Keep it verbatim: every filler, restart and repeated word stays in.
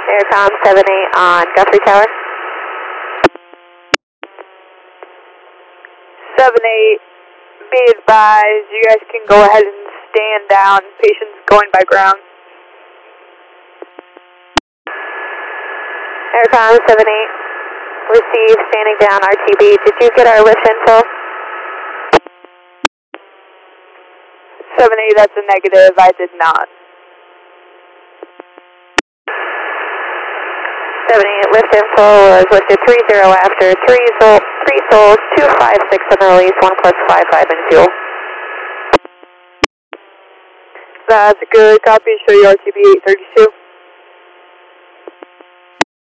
Aircom seven eight on Guthrie Tower. seven eight, be advised, you guys can go ahead and stand down. Patient's going by ground. Aircom seven eight, receive standing down R T B. Did you get our lift info? seven eight, that's a negative, I did not. seven eight, lift info was lifted three zero after three, sol three souls, two five six on the release, one plus five five in fuel. That's a good copy, show you R T B eight thirty-two.